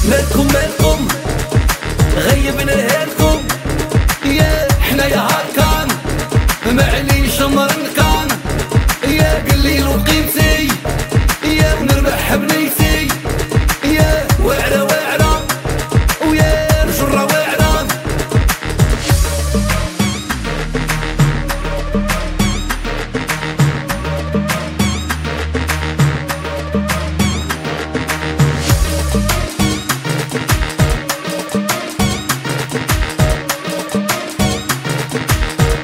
مالكم مالكم غيبنا هالكم، يا حنايا هاكان معليش مرنكان، يا قليل وقيمتي يا نربح بنيتي، يا واعرة واعرة ويا الجرة واعرة.